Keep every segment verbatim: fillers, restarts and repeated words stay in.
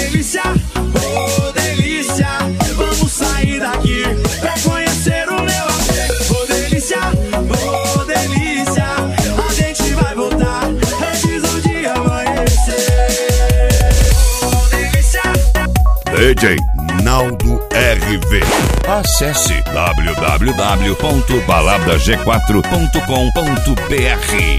delícia, ô delícia, vamos sair daqui pra conhecer o meu amor. Ô delícia, ô delícia, a gente vai voltar antes do dia amanhecer. Ô delícia. D J Naldo R V. Acesse w w w ponto balada g quatro ponto com ponto b r.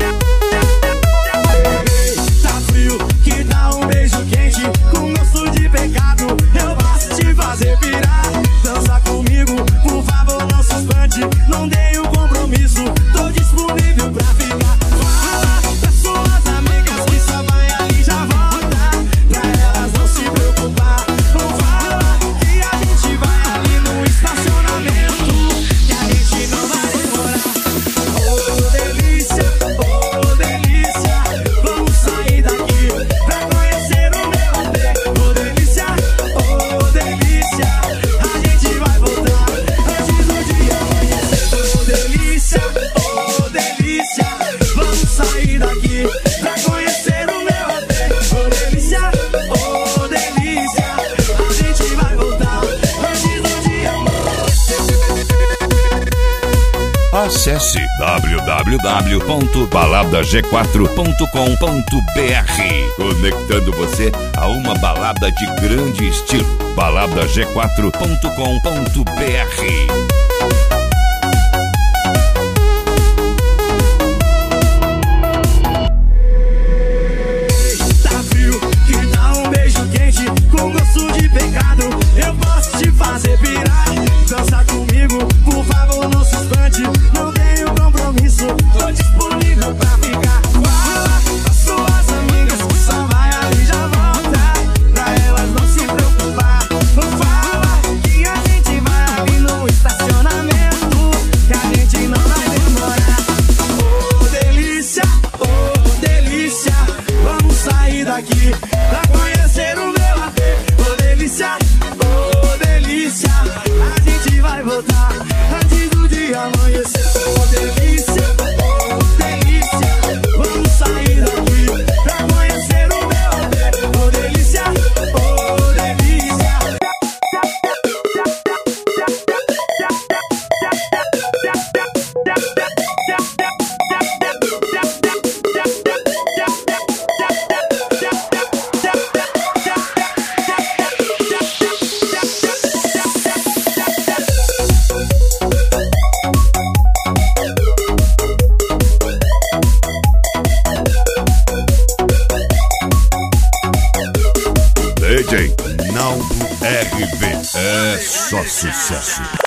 Tá frio, que dá um beijo quente com gosto de pecado. Eu posso te fazer pirar. Dança comigo, por favor, não se espante. Não dei o compromisso, tô disponível pra ficar. Fala pras suas amigas que só vai ali já volta, pra elas não se preocupar. Não fala que a gente vai ali no estacionamento, que a gente não vai demorar. Ô delícia, ô delícia, vamos sair daqui pra conhecer o meu amor. Ô delícia, ô delícia, a gente vai voltar antes do dia amanhecer. Ô delícia, ô delícia, vamos sair daqui pra conhecer o meu amor. Ô delícia, ô delícia, a gente vai voltar antes do dia amanhecer. Acesse w w w ponto balada g quatro ponto com ponto b r. Conectando você a uma balada de grande estilo. balada g quatro ponto com ponto b r. Tá frio, que dá um beijo quente com gosto de pecado. Eu posso te fazer pirar. Dança comigo, por favor, não se espante. Não tenho compromisso, tô disponível pra ficar. Fala pras suas amigas que só vai ali já volta, pra elas não se preocupar. Não fala que a gente vai ali no estacionamento, que a gente não vai demorar. Ô delícia, ô delícia, vamos sair daqui pra conhecer o meu amor. Ô delícia, ô delícia, a gente vai voltar antes do dia amanhecer. Ô delícia, ô delícia, vamos sair daqui pra conhecer o meu amor. Ô delícia, ô delícia. D J Naldo R V. É só sucesso.